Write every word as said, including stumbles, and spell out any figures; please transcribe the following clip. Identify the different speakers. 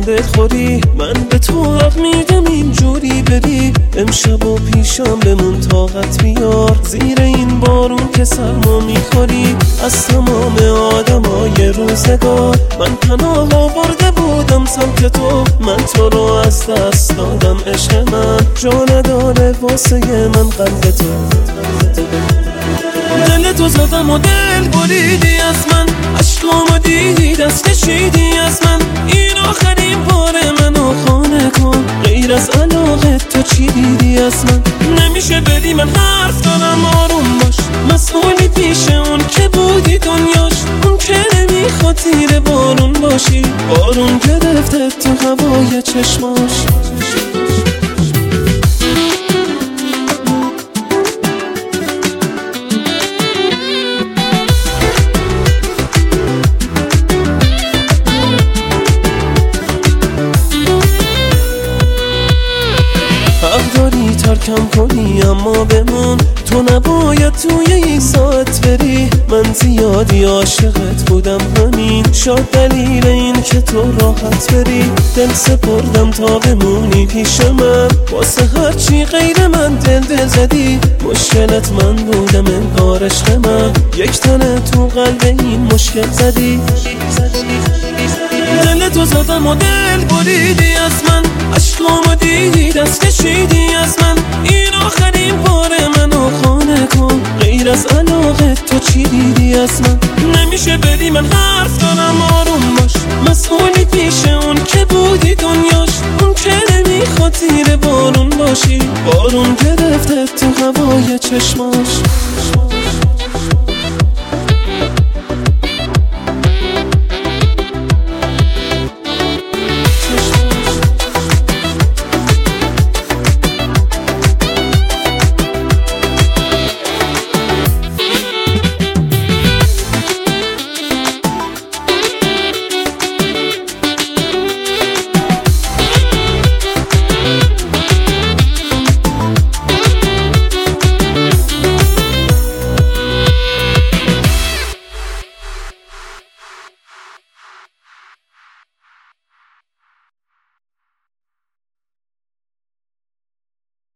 Speaker 1: دلخوری، من به تو حق میدم اینجوری بری. امشب و پیشم بمون طاقت بیار، زیر این بارون که سرما میخوری. از تمام آدمای روزگار من پناه آورده بودم سمت تو، من تو رو از دست دادم. عشق من جا نداره واسه من قلب تو. دل تو زدم و دل بریدی از من، عشقامو دیدی دست کشیدی از من. این آخرین بار منو خانه کن، غیر از علاقه تو چی دیدی از من؟ نمیشه بدی من حرف دارم آروم باش، مسئولی پیش اون که بودی دنیاش. اون که نمیخواد زیر بارون باشی، بارون گرفته تو هوای چشماش. حق داری ترکم کنی اما بمون، تو نباید توی این ساعت بری. من زیادی عاشقت بودم همین شاد دلیل این که تو راحت بری. دل سپردم تا بمونی پیش من، واسه هرچی غیر من دل دل زدی. مشکلت من بودم انگار عشق من، یک تنه تو قلب این مشکل زدی. دل تو زدم و دل بریدی از من، عشقامو دیدی دست کشیدی از من. این آخرین بار منو خانه کن، غیر از علاقه تو چی دیدی از من؟ نمیشه بدی من حرف دارم آروم باش، مسئولی پیش اون که بودی دنیاش. اون که نمیخواد زیر بارون باشی، بارون گرفته تو هوای چشماش.